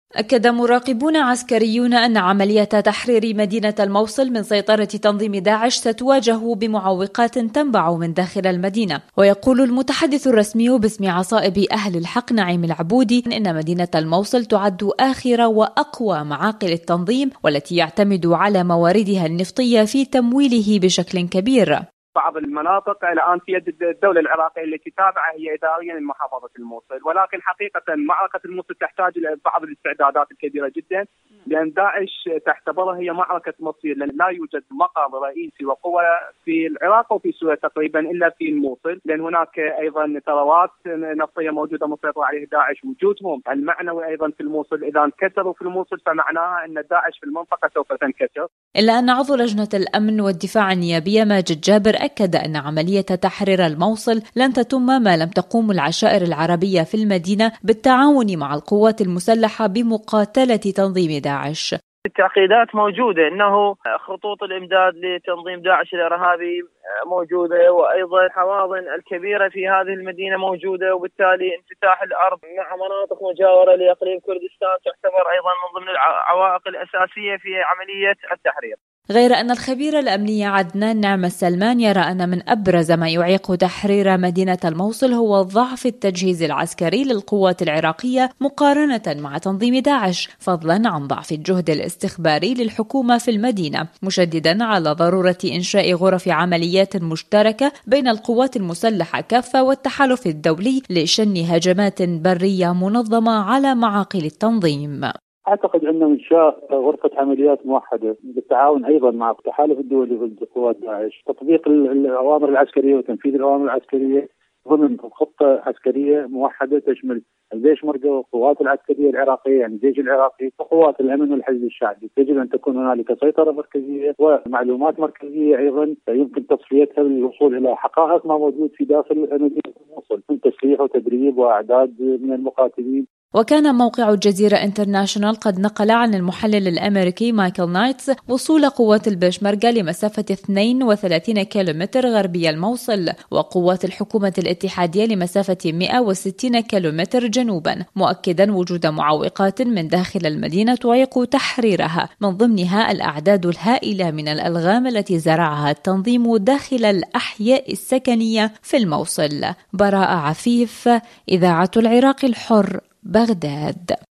أكد مراقبون عسكريون أن عملية تحرير مدينة الموصل من سيطرة تنظيم داعش ستواجه بمعوقات تنبع من داخل المدينة. ويقول المتحدث الرسمي باسم عصائب أهل الحق نعيم العبودي إن مدينة الموصل تعد آخر وأقوى معاقل التنظيم والتي يعتمد على مواردها النفطية في تمويله بشكل كبير. بعض المناطق الآن في يد الدولة العراقية التي تابعة هي إداريا لمحافظة الموصل، ولكن حقيقة معركة الموصل تحتاج إلى بعض الاستعدادات الكبيرة جدا، لأن داعش تعتبرها هي معركة مصير، لأن لا يوجد مقر رئيسي وقوة في العراق وفي سوريا تقريبا إلا في الموصل، لأن هناك أيضا ثروات نفطية موجودة مسيطر عليها داعش. وجودهم المعنوي أيضا في الموصل، إذا انكسروا في الموصل فمعناها أن داعش في المنطقة سوف تنكسر. إلا أن عضو لجنة الأمن والدفاع النيابية ماجد جابر أكد أن عملية تحرير الموصل لن تتم ما لم تقوم العشائر العربية في المدينة بالتعاون مع القوات المسلحة بمقاتلة تنظيم داعش. التعقيدات موجودة، إنه خطوط الإمداد لتنظيم داعش الإرهابي موجودة، وأيضا الحواضن الكبيرة في هذه المدينة موجودة، وبالتالي انفتاح الأرض مع مناطق مجاورة لإقليم كردستان تعتبر أيضا من ضمن العوائق الأساسية في عملية التحرير. غير أن الخبير الأمني عدنان نعم السلمان يرى أن من أبرز ما يعيق تحرير مدينة الموصل هو ضعف التجهيز العسكري للقوات العراقية مقارنة مع تنظيم داعش، فضلا عن ضعف الجهد الاستخباري للحكومة في المدينة، مشددا على ضرورة إنشاء غرف عمليات مشتركة بين القوات المسلحة كافة والتحالف الدولي لشن هجمات برية منظمة على معاقل التنظيم. أعتقد أن إنشاء غرفة عمليات موحدة بالتعاون أيضا مع التحالف الدولي ضد قوات داعش، تطبيق الأوامر العسكرية وتنفيذ الأوامر العسكرية ضمن خطة عسكرية موحدة تشمل الجيش مرجو والقوات العسكرية العراقية، يعني الجيش العراقي وقوات الأمن والحشد الشعبي. يجب أن تكون هنالك سيطرة مركزية ومعلومات مركزية أيضا يمكن تصفيتها للوصول إلى حقائق ما موجود في داخل مدينة الموصل من تسليح وتدريب وأعداد من المقاتلين. وكان موقع الجزيرة انترناشونال قد نقل عن المحلل الأمريكي مايكل نايتس وصول قوات البشمركة لمسافة 32 كيلومتر غربي الموصل، وقوات الحكومة الاتحادية لمسافة 160 كيلومتر جنوبا، مؤكدا وجود معوقات من داخل المدينة تعيق تحريرها، من ضمنها الأعداد الهائلة من الألغام التي زرعها التنظيم داخل الأحياء السكنية في الموصل. براء عفيف، إذاعة العراق الحر، بغداد.